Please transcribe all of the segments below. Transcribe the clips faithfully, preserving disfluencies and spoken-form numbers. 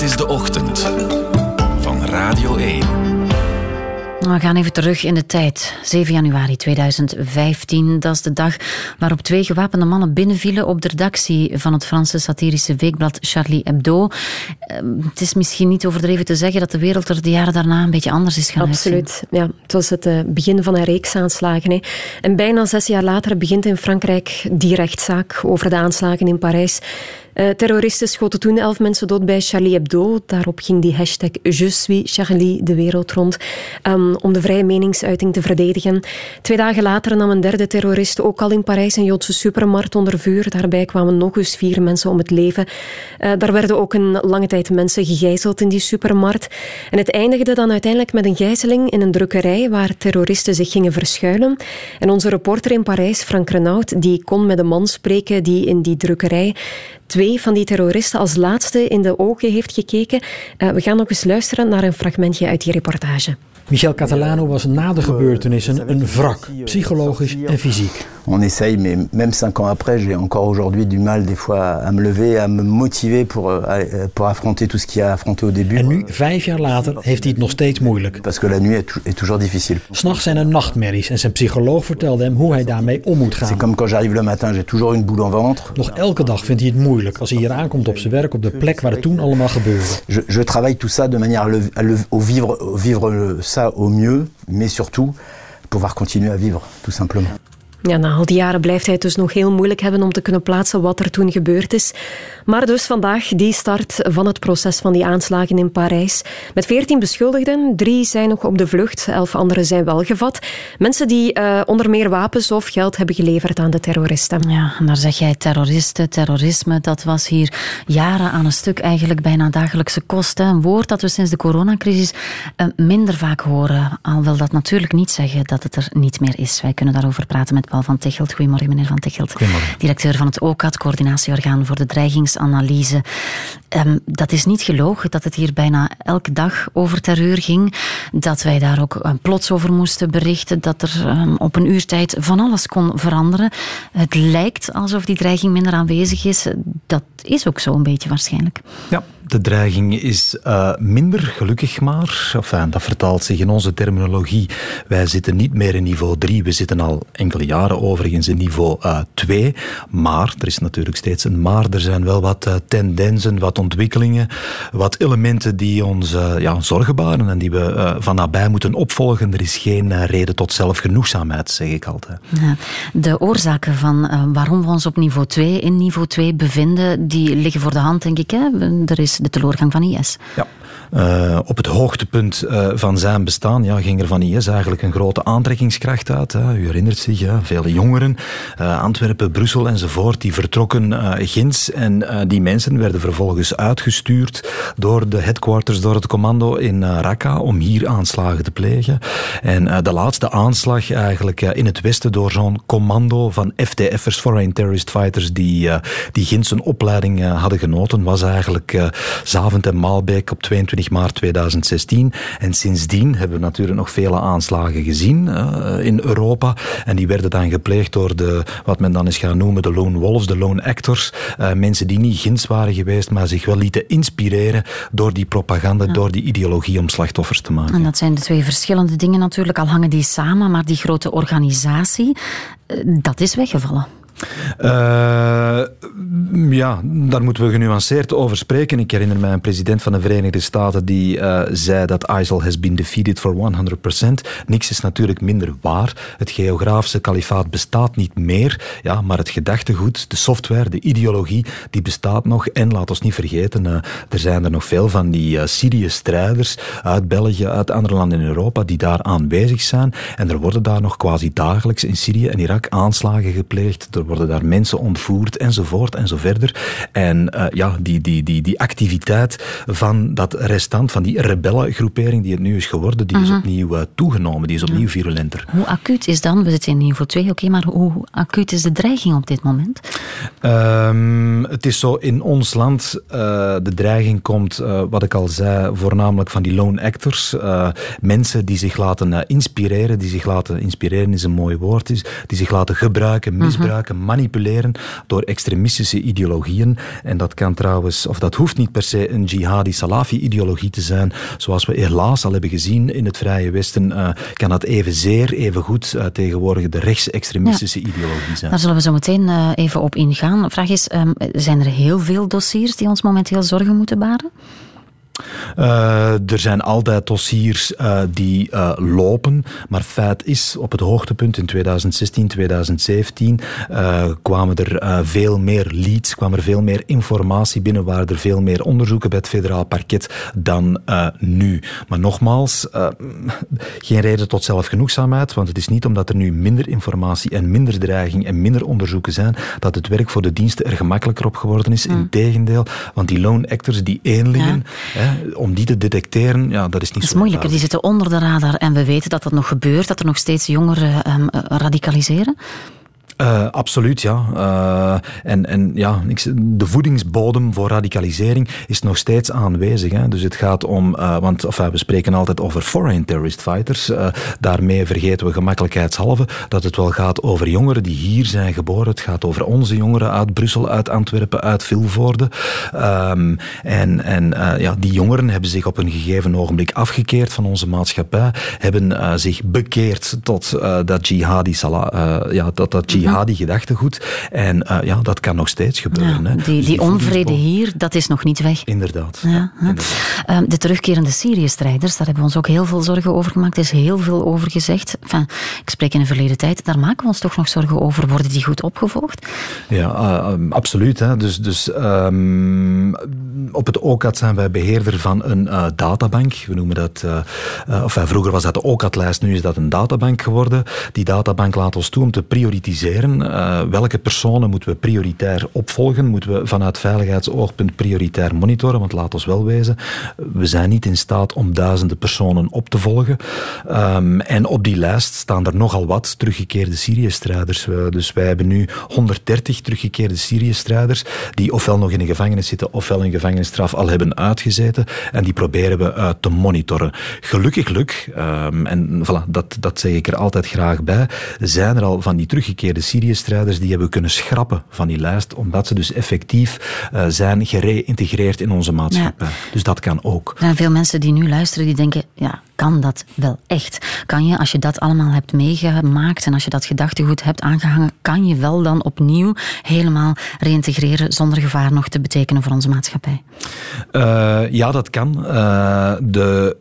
is de ochtend van Radio één. We gaan even terug in de tijd. zeven januari tweeduizend vijftien, dat is de dag waarop twee gewapende mannen binnenvielen op de redactie van het Franse satirische weekblad Charlie Hebdo. Het is misschien niet overdreven te zeggen dat de wereld er de jaren daarna een beetje anders is gaan uitzien. Absoluut. Ja, het was het uh, begin van een reeks aanslagen. Hè. En bijna zes jaar later begint in Frankrijk die rechtszaak over de aanslagen in Parijs. Uh, terroristen schoten toen elf mensen dood bij Charlie Hebdo. Daarop ging die hashtag Je suis Charlie de wereld rond um, om de vrije meningsuiting te verdedigen. Twee dagen later nam een derde terrorist ook al in Parijs een Joodse supermarkt onder vuur. Daarbij kwamen nog eens vier mensen om het leven. Uh, daar werden ook een lange tijd mensen gegijzeld in die supermarkt. En het eindigde dan uiteindelijk met een gijzeling in een drukkerij waar terroristen zich gingen verschuilen. En onze reporter in Parijs, Frank Renaud, die kon met een man spreken die in die drukkerij twee van die terroristen als laatste in de ogen heeft gekeken. Uh, we gaan nog eens luisteren naar een fragmentje uit die reportage. Michel Catalano was na de gebeurtenissen een wrak, psychologisch en fysiek. On essaye, mais même cinq ans après, j'ai encore aujourd'hui du mal des fois à me lever, à me motiver pour, pour affronter tout ce qu'il y a affronté au début. En nu, vijf jaar later, heeft hij het nog steeds moeilijk. Parce que la nuit est toujours difficile. 'S Nachts zijn er nachtmerries en zijn psycholoog vertelde hem hoe hij daarmee om moet gaan. C'est comme quand j'arrive le matin, j'ai toujours une boule en ventre. Nog elke dag vindt hij het moeilijk als hij hier aankomt op zijn werk op de plek waar het toen allemaal gebeurde. Je, je travaille tout ça de manière à, le, à, le, à vivre, vivre ça au mieux, mais surtout pouvoir continuer à vivre, tout simplement. Ja, na al die jaren blijft hij het dus nog heel moeilijk hebben om te kunnen plaatsen wat er toen gebeurd is. Maar dus vandaag die start van het proces van die aanslagen in Parijs. Met veertien beschuldigden, drie zijn nog op de vlucht, elf anderen zijn wel gevat. Mensen die uh, onder meer wapens of geld hebben geleverd aan de terroristen. Ja, en daar zeg jij terroristen, terrorisme, dat was hier jaren aan een stuk eigenlijk bijna dagelijkse kost. Hè. Een woord dat we sinds de coronacrisis uh, minder vaak horen. Al wil dat natuurlijk niet zeggen dat het er niet meer is. Wij kunnen daarover praten met Paul van Tichelt. Goedemorgen, meneer Van Tichelt. Goedemorgen. Directeur van het O C A D, coördinatieorgaan voor de dreigingsanalyse. Um, dat is niet gelogen dat het hier bijna elke dag over terreur ging. Dat wij daar ook um, plots over moesten berichten. Dat er um, op een uurtijd van alles kon veranderen. Het lijkt alsof die dreiging minder aanwezig is. Dat is ook zo een beetje waarschijnlijk. Ja. De dreiging is uh, minder, gelukkig maar. Enfin, dat vertaalt zich in onze terminologie. Wij zitten niet meer in niveau drie. We zitten al enkele jaren overigens in niveau uh, twee. Maar, er is natuurlijk steeds een maar. Er zijn wel wat uh, tendensen, wat ontwikkelingen, wat elementen die ons uh, ja, zorgen baren en die we uh, van nabij moeten opvolgen. Er is geen uh, reden tot zelfgenoegzaamheid, zeg ik altijd. Ja, de oorzaken van uh, waarom we ons op niveau twee, in niveau twee bevinden, die liggen voor de hand, denk ik. Hè? Er is de teleurgang van I S. Ja. Uh, op het hoogtepunt uh, van zijn bestaan ja, ging er van I S eigenlijk een grote aantrekkingskracht uit. Hè. U herinnert zich, ja, vele jongeren, uh, Antwerpen, Brussel enzovoort, die vertrokken uh, ginds en uh, die mensen werden vervolgens uitgestuurd door de headquarters, door het commando in uh, Raqqa om hier aanslagen te plegen. En uh, de laatste aanslag eigenlijk uh, in het westen door zo'n commando van F T F'ers, Foreign Terrorist Fighters, die, uh, die ginds een opleiding uh, hadden genoten, was eigenlijk uh, Zavent en Maalbeek op tweeëntwintig maart tweeduizend zestien. En sindsdien hebben we natuurlijk nog vele aanslagen gezien uh, in Europa. En die werden dan gepleegd door de, wat men dan is gaan noemen, de lone wolves, de lone actors. Uh, mensen die niet ginds waren geweest, maar zich wel lieten inspireren door die propaganda, ja. door die ideologie om slachtoffers te maken. En dat zijn de twee verschillende dingen natuurlijk. Al hangen die samen, maar die grote organisatie, uh, dat is weggevallen. Uh, ja, daar moeten we genuanceerd over spreken. Ik herinner mij een president van de Verenigde Staten die uh, zei dat I S I L has been defeated for honderd procent. Niks is natuurlijk minder waar. Het geografische kalifaat bestaat niet meer, ja, maar het gedachtegoed, de software, de ideologie, die bestaat nog. En laat ons niet vergeten, uh, er zijn er nog veel van die uh, Syrië-strijders uit België, uit andere landen in Europa, die daar aanwezig zijn. En er worden daar nog quasi dagelijks in Syrië en Irak aanslagen gepleegd. Er worden daar mensen ontvoerd, enzovoort, en zo verder. En uh, ja, die, die, die, die activiteit van dat restant, van die rebellengroepering die het nu is geworden, die is uh-huh. opnieuw uh, toegenomen, die is opnieuw virulenter. Hoe acuut is dan, we zitten in niveau twee, oké, okay, maar hoe acuut is de dreiging op dit moment? Um, het is zo, in ons land, uh, de dreiging komt, uh, wat ik al zei, voornamelijk van die lone actors, uh, mensen die zich laten uh, inspireren, die zich laten, inspireren is een mooi woord, is, die zich laten gebruiken, misbruiken, uh-huh. te manipuleren door extremistische ideologieën. En dat kan trouwens, of dat hoeft niet per se een jihadi-salafi-ideologie te zijn. Zoals we helaas al hebben gezien in het Vrije Westen, uh, kan dat evenzeer, evengoed uh, tegenwoordig de rechtsextremistische ja. ideologie zijn. Daar zullen we zo meteen uh, even op ingaan. De vraag is, um, zijn er heel veel dossiers die ons momenteel zorgen moeten baren? Uh, er zijn altijd dossiers uh, die uh, lopen, maar feit is, op het hoogtepunt in tweeduizend zestien, tweeduizend zeventien uh, kwamen er uh, veel meer leads, kwam er veel meer informatie binnen, waren er veel meer onderzoeken bij het federaal parket dan uh, nu. Maar nogmaals, uh, geen reden tot zelfgenoegzaamheid, want het is niet omdat er nu minder informatie en minder dreiging en minder onderzoeken zijn, dat het werk voor de diensten er gemakkelijker op geworden is. Mm. Integendeel, want die lone actors, die eenlingen, ja. hè, om die te detecteren, ja, dat is niet zo. Dat is moeilijker, die zitten onder de radar en we weten dat dat nog gebeurt, dat er nog steeds jongeren um, radicaliseren. Uh, absoluut, ja. Uh, en, en ja, de voedingsbodem voor radicalisering is nog steeds aanwezig. Hè. Dus het gaat om, uh, want enfin, we spreken altijd over foreign terrorist fighters. Uh, daarmee vergeten we gemakkelijkheidshalve dat het wel gaat over jongeren die hier zijn geboren. Het gaat over onze jongeren uit Brussel, uit Antwerpen, uit Vilvoorde. Um, en en uh, ja, die jongeren hebben zich op een gegeven ogenblik afgekeerd van onze maatschappij, hebben uh, zich bekeerd tot uh, dat jihadi sala, uh, ja, dat, dat jihadi gedachtegoed. En uh, ja, dat kan nog steeds gebeuren. Ja, hè. die, dus die onvrede hier, dat is nog niet weg. Inderdaad. Ja, inderdaad. Uh, de terugkerende Syrië-strijders, daar hebben we ons ook heel veel zorgen over gemaakt. Er is heel veel over gezegd. Enfin, ik spreek in de verleden tijd. Daar maken we ons toch nog zorgen over. Worden die goed opgevolgd? Ja, uh, absoluut. Hè. Dus, dus um, op het O C A D zijn wij beheerder van een uh, databank. We noemen dat, uh, uh, enfin, vroeger was dat de O C A D-lijst, nu is dat een databank geworden. Die databank laat ons toe om te prioritiseren. Uh, welke personen moeten we prioritair opvolgen? Moeten we vanuit veiligheidsoogpunt prioritair monitoren? Want laat ons wel wezen, we zijn niet in staat om duizenden personen op te volgen. Um, en op die lijst staan er nogal wat teruggekeerde Syrië-strijders. Uh, dus wij hebben nu honderddertig teruggekeerde Syrië-strijders die ofwel nog in de gevangenis zitten, ofwel een gevangenisstraf al hebben uitgezeten. En die proberen we uh, te monitoren. Gelukkig, um, en voilà, dat, dat zeg ik er altijd graag bij, zijn er al van die teruggekeerde Syrië-strijders die hebben kunnen schrappen van die lijst, omdat ze dus effectief uh, zijn gereïntegreerd in onze maatschappij. Ja. Dus dat kan ook. Er zijn veel mensen die nu luisteren die denken, ja, kan dat wel echt? Kan je, als je dat allemaal hebt meegemaakt en als je dat gedachtegoed hebt aangehangen, kan je wel dan opnieuw helemaal reïntegreren zonder gevaar nog te betekenen voor onze maatschappij? Uh, ja, dat kan. Uh, de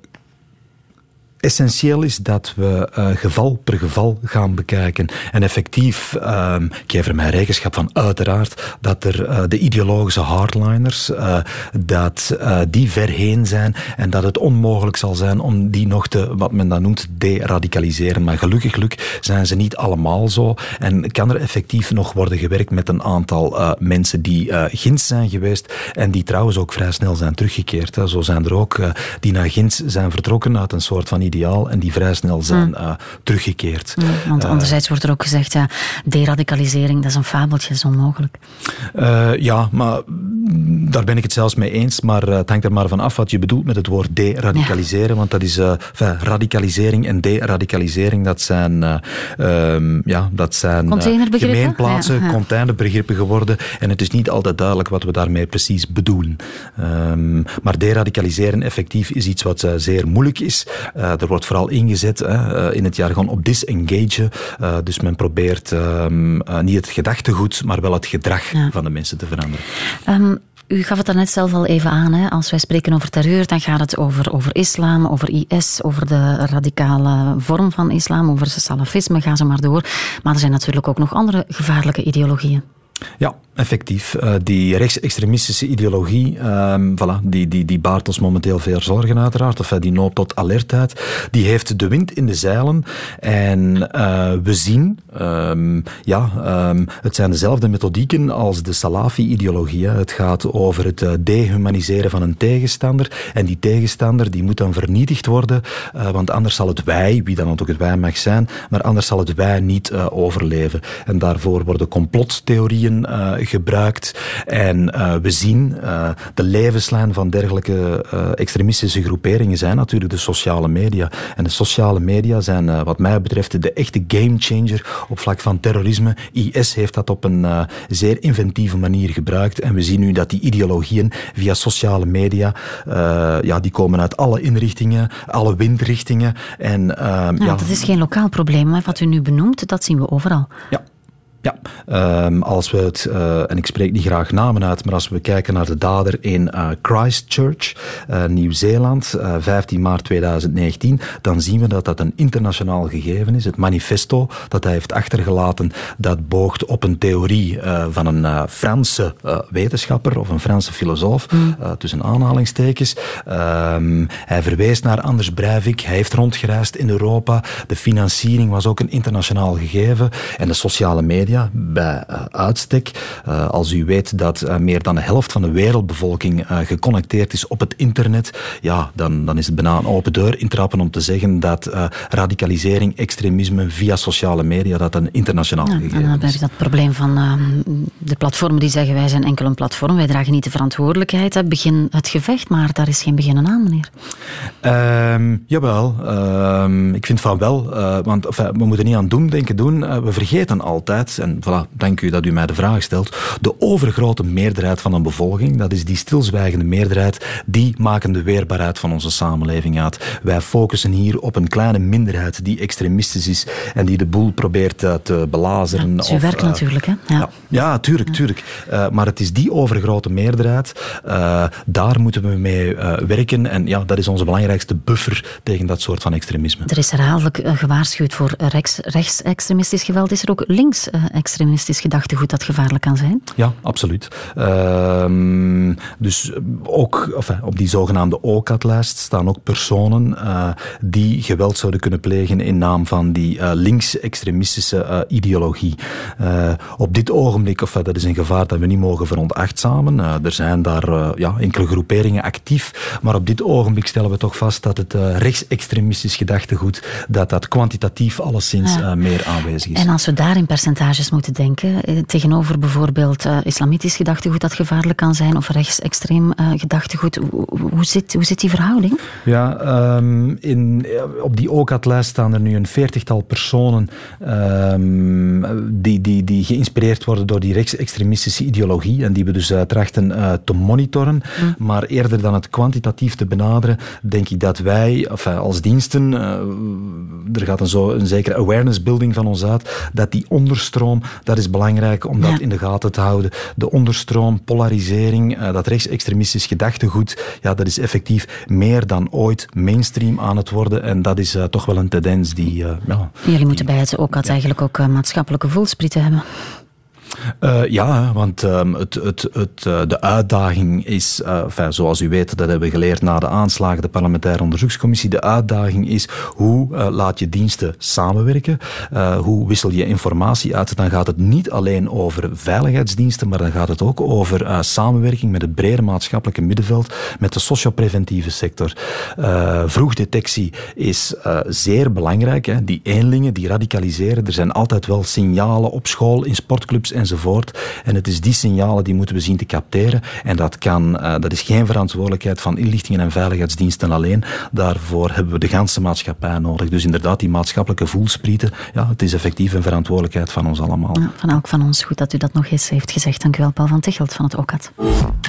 Essentieel is dat we uh, geval per geval gaan bekijken. En effectief, uh, ik geef er mijn rekenschap van uiteraard, dat er uh, de ideologische hardliners, uh, dat uh, die ver heen zijn en dat het onmogelijk zal zijn om die nog te, wat men dan noemt, deradicaliseren. Maar gelukkig, gelukkig zijn ze niet allemaal zo. En kan er effectief nog worden gewerkt met een aantal uh, mensen die uh, ginds zijn geweest en die trouwens ook vrij snel zijn teruggekeerd. Hè. Zo zijn er ook uh, die naar ginds zijn vertrokken uit een soort van ideaal en die vrij snel zijn mm. uh, teruggekeerd. Mm, want anderzijds uh, wordt er ook gezegd, ja, deradicalisering, dat is een fabeltje, dat is onmogelijk. Uh, ja, maar daar ben ik het zelfs mee eens, maar uh, het hangt er maar van af wat je bedoelt met het woord deradicaliseren, ja. Want dat is, uh, enfin, radicalisering en deradicalisering, dat zijn, uh, um, ja, dat zijn uh, gemeenplaatsen, ja, ja. containerbegrippen geworden en het is niet altijd duidelijk wat we daarmee precies bedoelen. Um, maar deradicaliseren effectief is iets wat uh, zeer moeilijk is. Uh, er wordt vooral ingezet hè, uh, in het jargon op disengagen. Uh, dus men probeert um, uh, niet het gedachtegoed, maar wel het gedrag ja. van de mensen te veranderen. Um, U gaf het daarnet zelf al even aan. Hè? Als wij spreken over terreur, dan gaat het over, over islam, over I S, over de radicale vorm van islam, over salafisme, ga ze maar door. Maar er zijn natuurlijk ook nog andere gevaarlijke ideologieën. Ja, effectief. Uh, die rechtsextremistische ideologie, um, voilà, die, die, die baart ons momenteel veel zorgen uiteraard, of uh, die noopt tot alertheid. Die heeft de wind in de zeilen en uh, we zien, um, ja, um, het zijn dezelfde methodieken als de Salafi-ideologie. Hè. Het gaat over het uh, dehumaniseren van een tegenstander en die tegenstander die moet dan vernietigd worden, uh, want anders zal het wij, wie dan ook het wij mag zijn, maar anders zal het wij niet uh, overleven. En daarvoor worden complottheorieën Uh, gebruikt. En uh, we zien uh, de levenslijn van dergelijke uh, extremistische groeperingen zijn natuurlijk de sociale media. En de sociale media zijn uh, wat mij betreft de echte gamechanger op vlak van terrorisme. I S heeft dat op een uh, zeer inventieve manier gebruikt. En we zien nu dat die ideologieën via sociale media, uh, ja, die komen uit alle inrichtingen, alle windrichtingen. En, uh, ja, ja, dat is geen lokaal probleem. Hè. Wat u nu benoemt, dat zien we overal. Ja. Ja, um, als we het, uh, en ik spreek niet graag namen uit, maar als we kijken naar de dader in uh, Christchurch, uh, Nieuw-Zeeland, uh, vijftien maart tweeduizend negentien, dan zien we dat dat een internationaal gegeven is. Het manifesto dat hij heeft achtergelaten, dat boogt op een theorie uh, van een uh, Franse uh, wetenschapper of een Franse filosoof, mm. uh, tussen aanhalingstekens. Um, hij verwees naar Anders Breivik, hij heeft rondgereisd in Europa. De financiering was ook een internationaal gegeven en de sociale media bij uh, uitstek. Uh, als u weet dat uh, meer dan de helft van de wereldbevolking uh, geconnecteerd is op het internet, ja, dan, dan is het bijna een open deur intrappen om te zeggen dat uh, radicalisering, extremisme via sociale media, dat een internationaal ja, gegeven is. En dan heb je is. dat probleem van uh, de platformen die zeggen wij zijn enkel een platform, wij dragen niet de verantwoordelijkheid. Hè. Begin het gevecht, maar daar is geen beginnen aan, meneer. Um, jawel, um, ik vind van wel, uh, want enfin, we moeten niet aan doemdenken doen. Uh, we vergeten altijd, en voilà, dank u dat u mij de vraag stelt, de overgrote meerderheid van een bevolking, dat is die stilzwijgende meerderheid, die maken de weerbaarheid van onze samenleving uit. Wij focussen hier op een kleine minderheid die extremistisch is en die de boel probeert uh, te belazeren. Ja, dat is uw of, werk uh, natuurlijk, hè? Ja, ja, ja tuurlijk, ja. tuurlijk. Uh, maar het is die overgrote meerderheid, uh, daar moeten we mee uh, werken en ja, dat is onze belangrijkste buffer tegen dat soort van extremisme. Er is herhaaldelijk uh, gewaarschuwd voor rechts, rechtsextremistisch geweld. Is er ook links uh, extremistisch gedachtegoed dat gevaarlijk kan zijn? Ja, absoluut. Uh, dus ook enfin, op die zogenaamde O C A D-lijst staan ook personen uh, die geweld zouden kunnen plegen in naam van die uh, links-extremistische uh, ideologie. Uh, op dit ogenblik, enfin, dat is een gevaar dat we niet mogen veronachtzamen. Uh, er zijn daar uh, ja, enkele groeperingen actief, maar op dit ogenblik stellen we toch vast dat het uh, rechtsextremistisch gedachtegoed, dat dat kwantitatief alleszins ja. uh, meer aanwezig is. En als we daar in percentages moeten denken, tegenover bijvoorbeeld uh, islamitisch gedachtegoed dat gevaarlijk kan zijn, of rechtsextreem uh, gedachtegoed, hoe, hoe, zit, hoe zit die verhouding? Ja, um, in, op die O C A D-lijst staan er nu een veertigtal personen um, die, die, die geïnspireerd worden door die rechtsextremistische ideologie en die we dus uh, trachten uh, te monitoren. Mm. Maar eerder dan het kwantitatief te benaderen, denk ik dat wij, enfin, als diensten, uh, er gaat een, zo, een zekere awareness building van ons uit, dat die onderstroom, dat is belangrijk om dat ja. in de gaten te houden. De onderstroom, polarisering, uh, dat rechtsextremistisch gedachtegoed, ja, dat is effectief meer dan ooit mainstream aan het worden en dat is uh, toch wel een tendens die... Uh, ja, Jullie die, moeten bij het O C A D ja. eigenlijk ook uh, maatschappelijke voelsprieten hebben. Uh, ja, want um, het, het, het, uh, de uitdaging is, uh, enfin, zoals u weet, dat hebben we geleerd na de aanslagen, de parlementaire onderzoekscommissie, de uitdaging is hoe uh, laat je diensten samenwerken, uh, hoe wissel je informatie uit. Dan gaat het niet alleen over veiligheidsdiensten, maar dan gaat het ook over uh, samenwerking met het brede maatschappelijke middenveld, met de sociopreventieve sector. Uh, vroegdetectie is uh, zeer belangrijk. Hè. Die eenlingen, die radicaliseren, er zijn altijd wel signalen op school, in sportclubs enzovoort. En het is die signalen die moeten we zien te capteren. En dat kan, uh, dat is geen verantwoordelijkheid van inlichtingen en veiligheidsdiensten alleen. Daarvoor hebben we de ganse maatschappij nodig. Dus inderdaad, die maatschappelijke voelsprieten, ja, het is effectief een verantwoordelijkheid van ons allemaal. Ja, van elk van ons. Goed dat u dat nog eens heeft gezegd. Dank u wel, Paul van Tichelt van het O C A D.